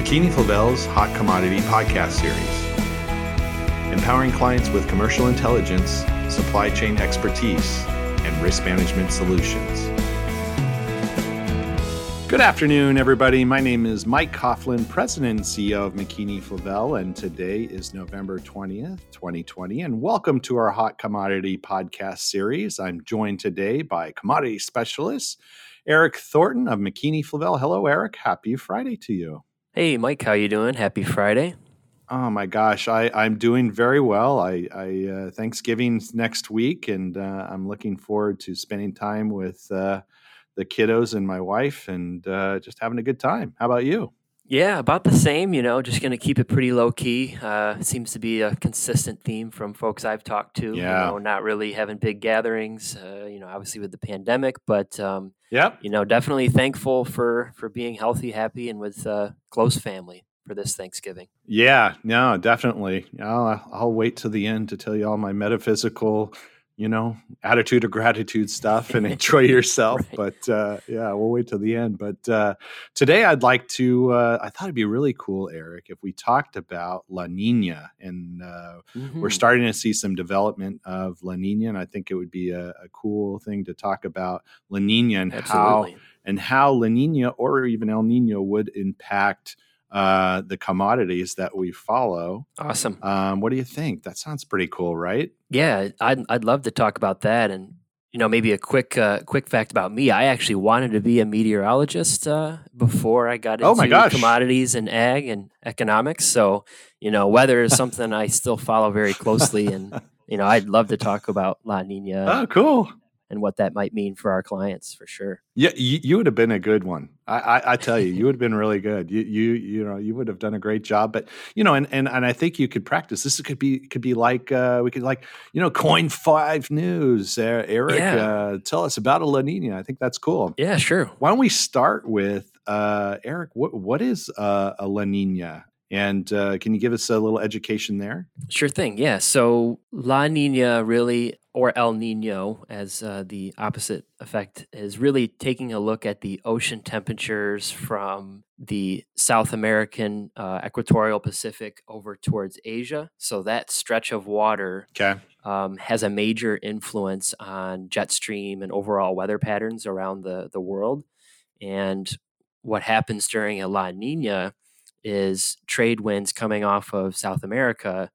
McKinney-Flavel's Hot Commodity Podcast Series, empowering clients with commercial intelligence, supply chain expertise, and risk management solutions. Good afternoon, everybody. My name is Mike Coughlin, President and CEO of McKinney-Flavel, and today is November 20th, 2020, and welcome to our Hot Commodity Podcast Series. I'm joined today by commodity specialist Eric Thornton of McKinney-Flavel. Hello, Eric. Happy Friday to you. Hey, Mike. How you doing? Happy Friday. Oh my gosh, I'm doing very well. Thanksgiving's next week, and I'm looking forward to spending time with the kiddos and my wife, and just having a good time. How about you? Yeah, about the same. Just going to keep it pretty low key. Seems to be a consistent theme from folks I've talked to. Yeah. Not really having big gatherings. Obviously with the pandemic, but Yep. definitely thankful for being healthy, happy, and with close family for this Thanksgiving. Yeah, no, definitely. I'll wait till the end to tell you all my metaphysical, attitude of gratitude stuff and enjoy yourself. Right. But we'll wait till the end. But today I'd like to, I thought it'd be really cool, Eric, if we talked about La Nina. And we're starting to see some development of La Nina. And I think it would be a cool thing to talk about La Nina and how La Nina or even El Nino would impact the commodities that we follow. Awesome. What do you think? That sounds pretty cool, right? Yeah, I'd love to talk about that. And maybe a quick fact about me. I actually wanted to be a meteorologist before I got into commodities and ag and economics. So weather is something I still follow very closely, and I'd love to talk about La Nina. Oh, cool. And what that might mean for our clients, for sure. Yeah, you would have been a good one. I tell you, you would have been really good. You would have done a great job. But and I think you could practice. This could be like we could coin 5 news. Eric, tell us about a La Nina. I think that's cool. Yeah, sure. Why don't we start with Eric? What is a La Nina? And can you give us a little education there? Sure thing. Yeah. So La Nina really, or El Nino as the opposite effect, is really taking a look at the ocean temperatures from the South American equatorial Pacific over towards Asia. So that stretch of water has a major influence on jet stream and overall weather patterns around the world. And what happens during a La Nina is trade winds coming off of South America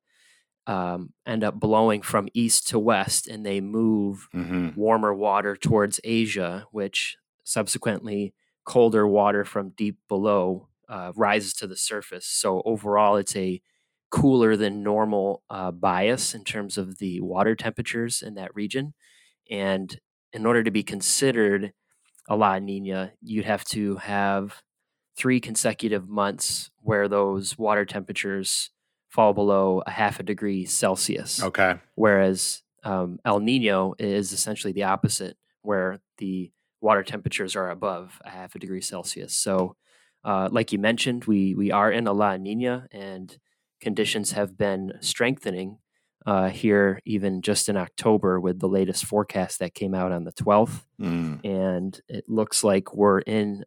end up blowing from east to west, and they move warmer water towards Asia, which subsequently colder water from deep below rises to the surface. So overall, it's a cooler than normal bias in terms of the water temperatures in that region. And in order to be considered a La Nina, you'd have to have 3 consecutive months where those water temperatures fall below a half a degree Celsius. Okay. Whereas El Nino is essentially the opposite, where the water temperatures are above a half a degree Celsius. So like you mentioned, we are in a La Nina, and conditions have been strengthening here even just in October with the latest forecast that came out on the 12th. And it looks like we're in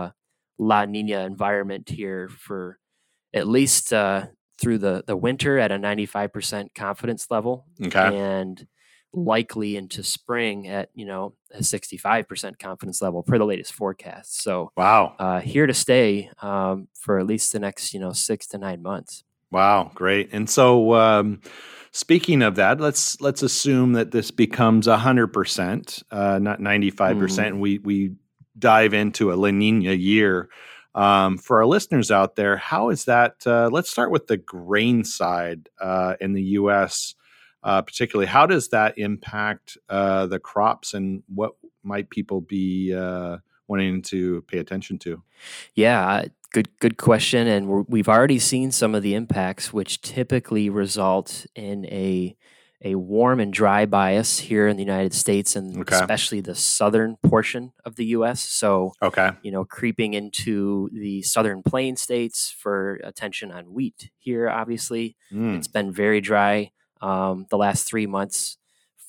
La Nina environment here for at least through the winter at a 95% confidence level, and likely into spring at a 65% confidence level per the latest forecast. So wow, here to stay for at least the next 6 to 9 months. Wow, great. And so speaking of that, let's assume that this becomes 100%, not 95%, and we dive into a La Nina year. For our listeners out there, how is that? Let's start with the grain side in the U.S. Particularly. How does that impact the crops, and what might people be wanting to pay attention to? Yeah, good question. And we've already seen some of the impacts, which typically result in a warm and dry bias here in the United States, and especially the southern portion of the U.S. So, creeping into the southern plain states for attention on wheat here, obviously. It's been very dry the last 3 months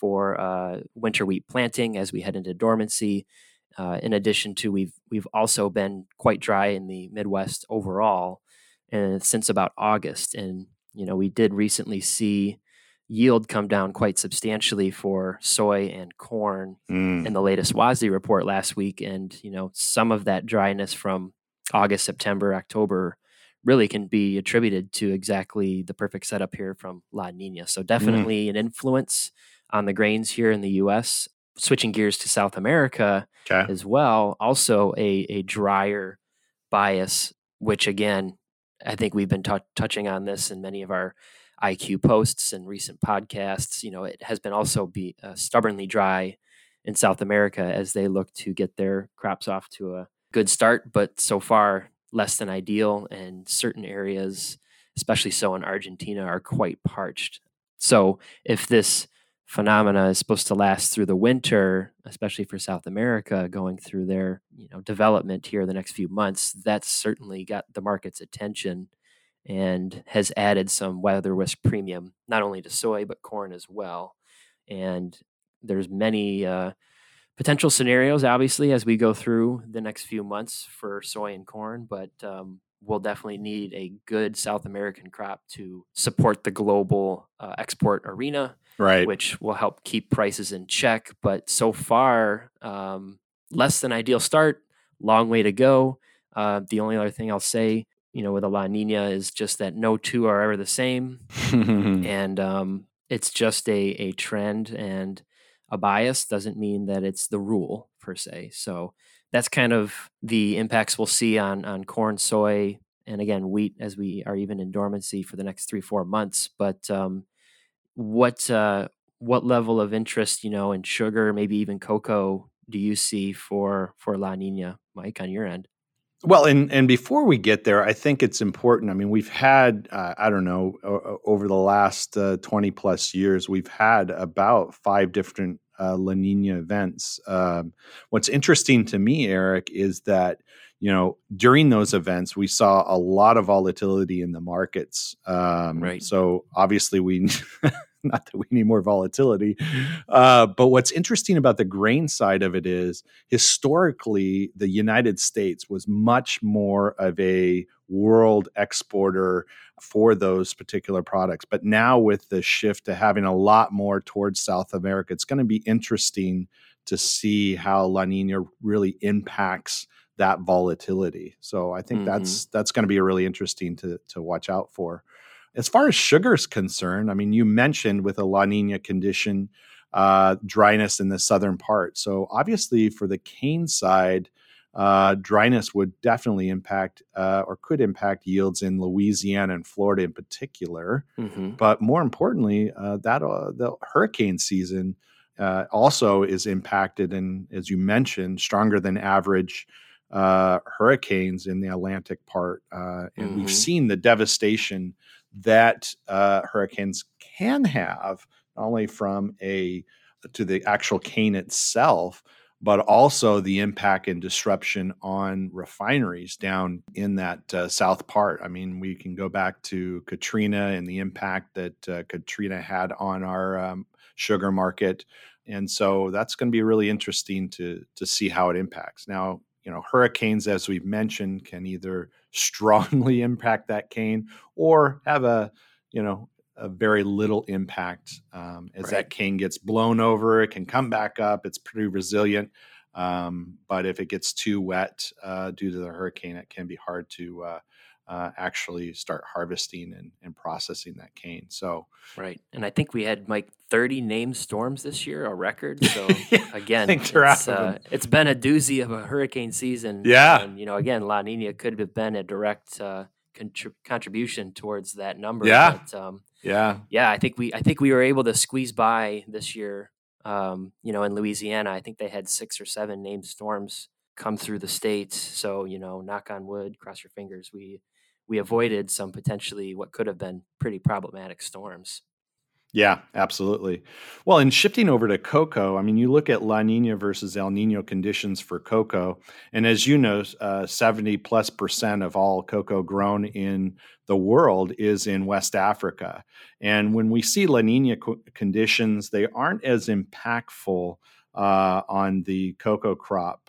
for winter wheat planting as we head into dormancy. In addition to, we've also been quite dry in the Midwest overall. and since about August. And, we did recently see yield come down quite substantially for soy and corn in the latest WASDE report last week. And, some of that dryness from August, September, October really can be attributed to exactly the perfect setup here from La Nina. So definitely an influence on the grains here in the U.S. Switching gears to South America as well, also a drier bias, which again, I think we've been touching on this in many of our IQ posts and recent podcasts. It has been also be stubbornly dry in South America as they look to get their crops off to a good start, but so far less than ideal. And certain areas, especially so in Argentina, are quite parched. So if this phenomena is supposed to last through the winter, especially for South America, going through their development here the next few months, that's certainly got the market's attention and has added some weather risk premium, not only to soy, but corn as well. And there's many potential scenarios, obviously, as we go through the next few months for soy and corn, but we'll definitely need a good South American crop to support the global export arena, which will help keep prices in check. But so far, less than ideal start, long way to go. The only other thing I'll say, with a La Nina is just that no two are ever the same. And it's just a trend, and a bias doesn't mean that it's the rule per se. So that's kind of the impacts we'll see on corn, soy, and again, wheat, as we are even in dormancy for the next 3-4 months. But what level of interest, in sugar, maybe even cocoa, do you see for La Nina, Mike, on your end? Well, and before we get there, I think it's important. I mean, we've had, I don't know, over the last 20 plus years, we've had about 5 different La Nina events. What's interesting to me, Eric, is that, during those events, we saw a lot of volatility in the markets. Right. So obviously not that we need more volatility, but what's interesting about the grain side of it is historically the United States was much more of a world exporter for those particular products. But now with the shift to having a lot more towards South America, it's going to be interesting to see how La Nina really impacts that volatility. So I think that's going to be really interesting to watch out for. As far as sugar is concerned, I mean, you mentioned with a La Nina condition, dryness in the southern part. So obviously for the cane side, dryness would definitely impact or could impact yields in Louisiana and Florida in particular. But more importantly, the hurricane season also is impacted, and as you mentioned, stronger than average hurricanes in the Atlantic part. And we've seen the devastation that hurricanes can have, not only to the actual cane itself, but also the impact and disruption on refineries down in that south part. I mean, we can go back to Katrina and the impact that Katrina had on our sugar market. And so that's going to be really interesting to see how it impacts. Now, hurricanes, as we've mentioned, can either strongly impact that cane or have a very little impact. As that cane gets blown over, it can come back up. It's pretty resilient. But if it gets too wet due to the hurricane, it can be hard to actually start harvesting and processing that cane. So, right. And I think we had, Mike, 30 named storms this year, a record. So again, it's been a doozy of a hurricane season. Yeah. And, again, La Nina could have been a direct contribution towards that number. Yeah. But, yeah. I think we were able to squeeze by this year. In Louisiana, I think they had 6 or 7 named storms come through the state. So, knock on wood, cross your fingers. We avoided some potentially what could have been pretty problematic storms. Yeah, absolutely. Well, and shifting over to cocoa, I mean, you look at La Nina versus El Nino conditions for cocoa, and as you know, 70+% of all cocoa grown in the world is in West Africa. And when we see La Nina conditions, they aren't as impactful on the cocoa crop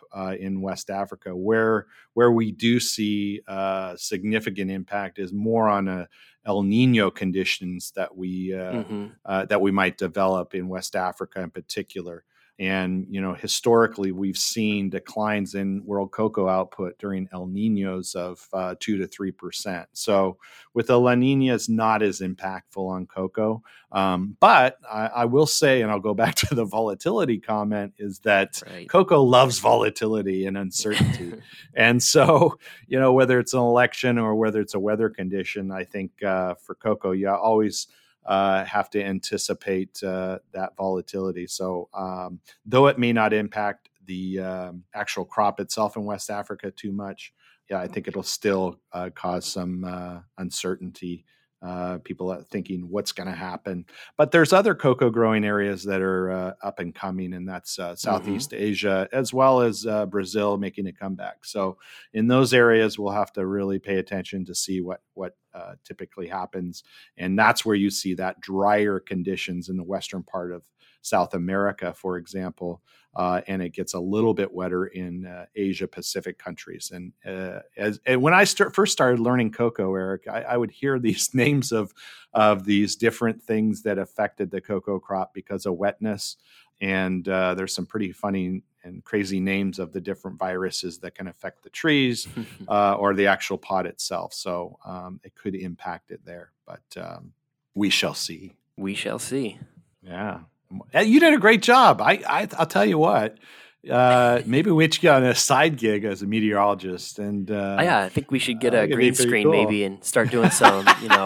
in West Africa. Where we do see significant impact is more on El Nino conditions that we might develop in West Africa in particular. And, historically, we've seen declines in world cocoa output during El Niños of 2 to 3%. So with El La Nina, it's not as impactful on cocoa. But I will say, and I'll go back to the volatility comment, is that cocoa loves volatility and uncertainty. And so, whether it's an election or whether it's a weather condition, I think for cocoa, you always have to anticipate that volatility. So though it may not impact the actual crop itself in West Africa too much, I think it'll still cause some uncertainty. People are thinking what's going to happen. But there's other cocoa growing areas that are up and coming, and that's Southeast Asia, as well as Brazil making a comeback. So in those areas, we'll have to really pay attention to see what typically happens. And that's where you see that drier conditions in the western part of South America, for example, and it gets a little bit wetter in Asia Pacific countries. And when I first started learning cocoa, Eric, I would hear these names of these different things that affected the cocoa crop because of wetness. And there's some pretty funny and crazy names of the different viruses that can affect the trees or the actual pod itself. So it could impact it there, but we shall see. We shall see. Yeah. You did a great job. I'll tell you what, maybe we should get on a side gig as a meteorologist. And I think we should get a green screen maybe and start doing some,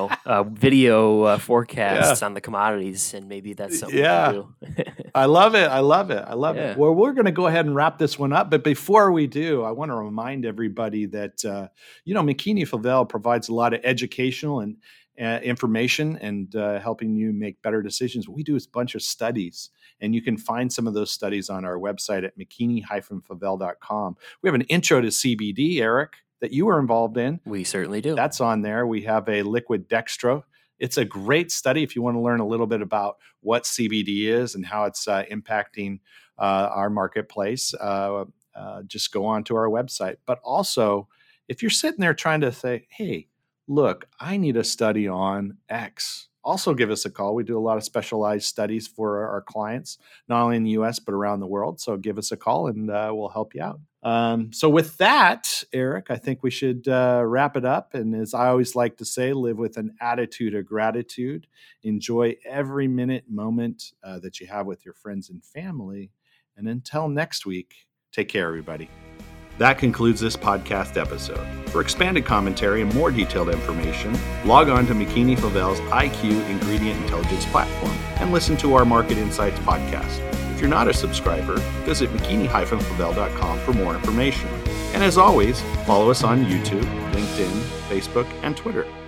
video forecasts on the commodities, and maybe that's something we can do. I love it. Well, we're going to go ahead and wrap this one up. But before we do, I want to remind everybody that, McKinney-Favel provides a lot of educational and information and helping you make better decisions. What we do is a bunch of studies, and you can find some of those studies on our website at mckinney-favel.com. We have an intro to CBD, Eric, that you were involved in. We certainly do. That's on there. We have a liquid dextro. It's a great study if you want to learn a little bit about what CBD is and how it's impacting our marketplace. Just go on to our website. But also, if you're sitting there trying to say, hey, look, I need a study on X, also give us a call. We do a lot of specialized studies for our clients, not only in the U.S., but around the world. So give us a call and we'll help you out. So with that, Eric, I think we should wrap it up. And as I always like to say, live with an attitude of gratitude. Enjoy every moment that you have with your friends and family. And until next week, take care, everybody. That concludes this podcast episode. For expanded commentary and more detailed information, log on to McKinney-Favel's IQ Ingredient Intelligence platform and listen to our Market Insights podcast. If you're not a subscriber, visit mckinney-favel.com for more information. And as always, follow us on YouTube, LinkedIn, Facebook, and Twitter.